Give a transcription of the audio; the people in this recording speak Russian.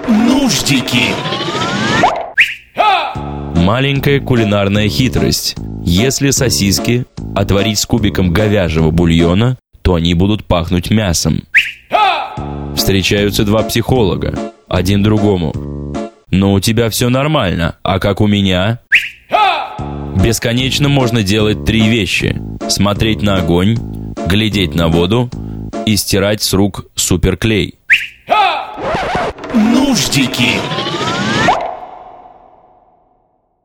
Нуждики. Маленькая кулинарная хитрость. Если сосиски отварить с кубиком говяжьего бульона, то они будут пахнуть мясом. Встречаются два психолога. Один другому: «Ну, у тебя все нормально, а как у меня?» Бесконечно можно делать три вещи: смотреть на огонь, глядеть на воду и стирать с рук суперклей. Нуждики.